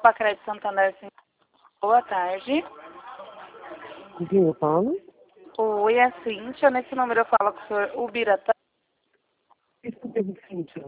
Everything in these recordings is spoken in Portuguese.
Copa Crédito Santander, sim. Boa tarde. Com quem eu falo? Oi, é a Cíntia. Nesse número eu falo com o senhor Ubiratã. Isso mesmo, Cíntia.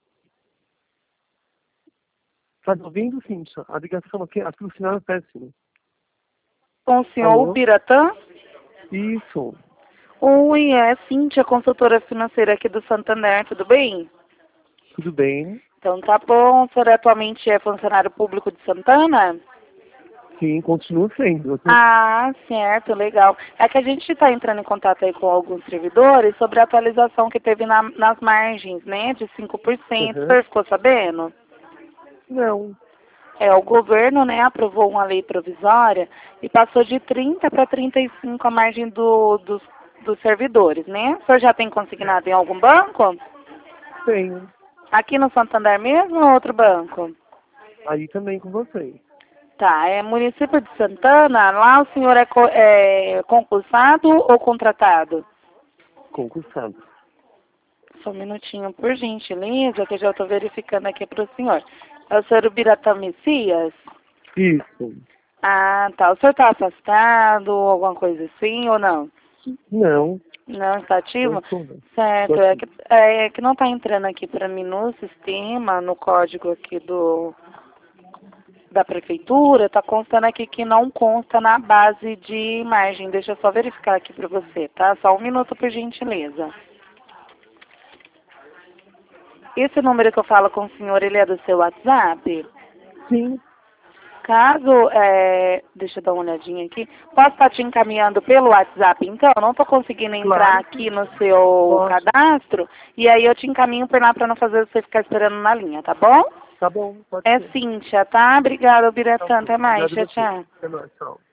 Tá me ouvindo, Cíntia? A ligação aqui o sinal é péssimo. Com o senhor Alô? Ubiratã? Isso. Oi, é a Cíntia, consultora financeira aqui do Santander, tudo bem? Tudo bem? Então tá bom. O senhor atualmente é funcionário público de Santana? Sim, continua sendo. Ah, certo, legal. É que a gente está entrando em contato aí com alguns servidores sobre a atualização que teve nas margens, né, de 5%. O Uhum. senhor ficou sabendo? Não. O governo, né, aprovou uma lei provisória e passou de 30 para 35 a margem dos servidores, né? O senhor já tem consignado em algum banco? Tenho. Aqui no Santander mesmo ou outro banco? Aí também com você. Tá, é município de Santana, lá o senhor é concursado ou contratado? Concursado. Só um minutinho, por gentileza, que eu já estou verificando aqui para o senhor. É o senhor Ubiratã Messias? Isso. Ah, tá. O senhor está afastado, alguma coisa assim, ou não? Não. Não está Não ativo? estou. Estou Certo, aqui. é que não está entrando aqui para mim no sistema, no código aqui da prefeitura, está constando aqui que não consta na base de margem. Deixa eu só verificar aqui para você, tá? Só um minuto, por gentileza. Esse número que eu falo com o senhor, ele é do seu WhatsApp? Sim. Caso, deixa eu dar uma olhadinha aqui, posso estar te encaminhando pelo WhatsApp, então? Eu não estou conseguindo entrar Claro. aqui no seu Pode. cadastro, e aí eu te encaminho por lá para não fazer você ficar esperando na linha, tá bom? Tá bom, pode É ser. Cíntia, tá? Obrigada, Tá Ubiratã. bom. Até mais. Obrigado Tchau, a você. tchau. Até mais, tchau.